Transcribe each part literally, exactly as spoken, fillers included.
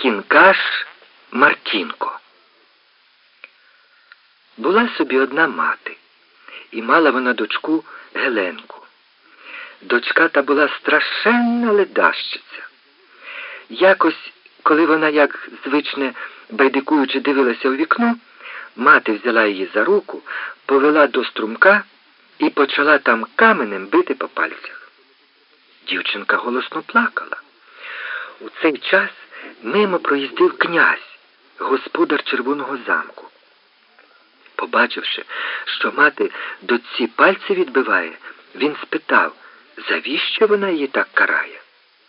Кінкаш Мартінко. Була собі одна мати, і мала вона дочку Геленку. Дочка та була страшенна ледащиця. Якось, коли вона, як звичне, байдикуючи дивилася у вікно, мати взяла її за руку, повела до струмка і почала там каменем бити по пальцях. Дівчинка голосно плакала. У цей час мимо проїздив князь, господар Червоного замку. Побачивши, що мати дочці пальці відбиває, він спитав, завіщо вона її так карає?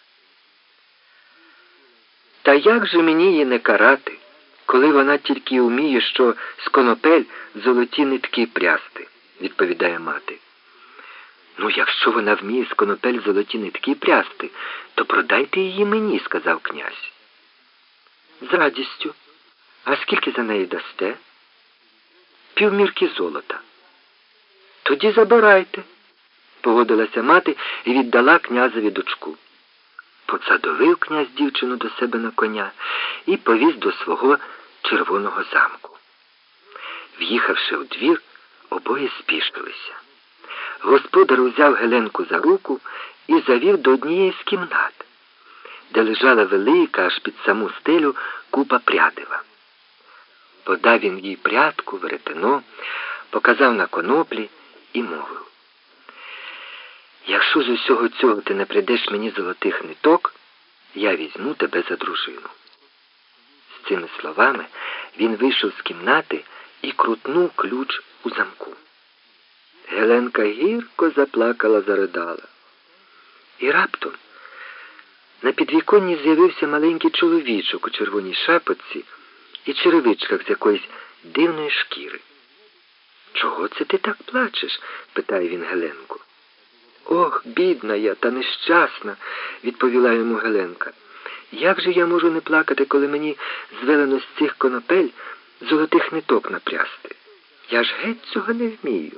«Та як же мені її не карати, коли вона тільки вміє, що з конопель золоті нитки прясти?» – відповідає мати. «Ну, якщо вона вміє з конопель золоті нитки прясти, то продайте її мені», – сказав князь. «З радістю. А скільки за неї дасте?» «Півмірки золота». «Тоді забирайте», – погодилася мати і віддала князеві дочку. Посадовив князь дівчину до себе на коня і повіз до свого Червоного замку. В'їхавши у двір, обоє спішилися. Господар узяв Геленку за руку і завів до однієї з кімнат, де лежала велика, аж під саму стелю, купа прядива. Подав він їй прядку, веретено, показав на коноплі і мовив: «Якщо з усього цього ти не придеш мені золотих ниток, я візьму тебе за дружину». З цими словами він вийшов з кімнати і крутнув ключ у замку. Геленка гірко заплакала, заридала. І раптом на підвіконні з'явився маленький чоловічок у червоній шапочці і черевичках з якоїсь дивної шкіри. «Чого це ти так плачеш?» – питає він Геленку. «Ох, бідна я та нещасна», – відповіла йому Геленка. «Як же я можу не плакати, коли мені звелено з цих конопель золотих ниток напрясти? Я ж геть цього не вмію».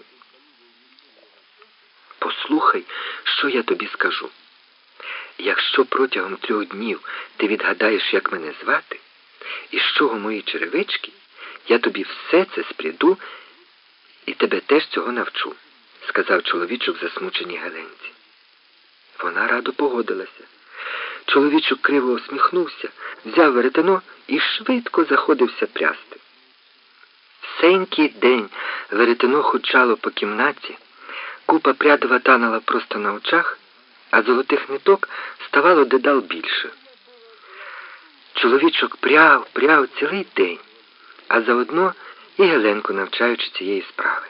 «Послухай, що я тобі скажу. Якщо протягом трьох днів ти відгадаєш, як мене звати, і з чого мої черевички, я тобі все це спряду і тебе теж цього навчу», – сказав чоловічок засмученій Геленці. Вона радо погодилася. Чоловічок криво усміхнувся, взяв веретено і швидко заходився прясти. Всенький день веретено хучало по кімнаті, купа прядива танала просто на очах, а золотих ниток ставало дедал більше. Чоловічок пряв, пряв цілий день, а заодно і Геленку навчаючи цієї справи.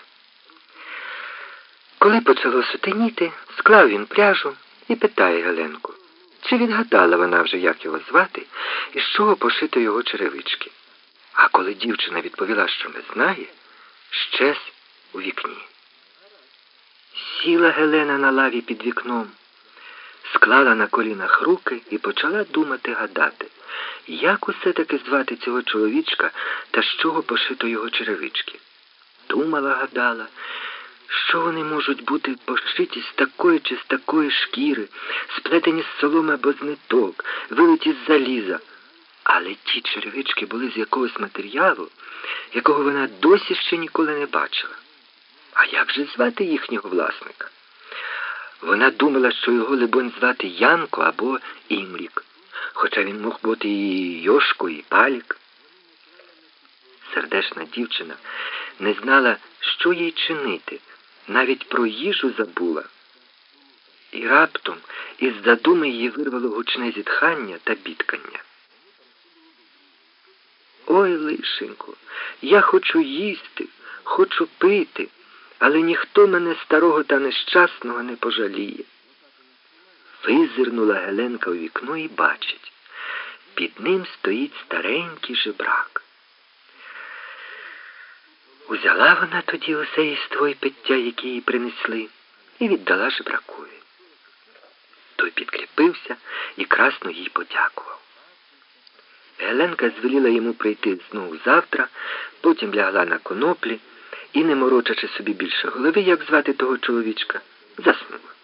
Коли почало сутеніти, склав він пряжу і питає Геленку, чи відгадала вона вже, як його звати, і з чого пошито його черевички. А коли дівчина відповіла, що не знає, щез у вікні. Сіла Гелена на лаві під вікном, склала на колінах руки і почала думати, гадати, як усе-таки звати цього чоловічка та з чого пошито його черевички. Думала, гадала, що вони можуть бути пошиті з такої чи з такої шкіри, сплетені з соломи або з ниток, вилиті з заліза. Але ті черевички були з якогось матеріалу, якого вона досі ще ніколи не бачила. А як же звати їхнього власника? Вона думала, що його, либонь, звати Янко або Імрік, хоча він мог бути і Йошко, і Палік. Сердешна дівчина не знала, що їй чинити, навіть про їжу забула. І раптом із задуми її вирвало гучне зітхання та бідкання. «Ой, лишенько, я хочу їсти, хочу пити, але ніхто мене старого та нещасного не пожаліє». Визирнула Геленка у вікно і бачить, під ним стоїть старенький жебрак. Узяла вона тоді усе їство й пиття, які їй принесли, і віддала жебракові. Той підкріпився і красно їй подякував. Геленка звеліла йому прийти знову завтра, потім лягла на коноплі і, не морочачи собі більше голови, як звати того чоловічка, заснула.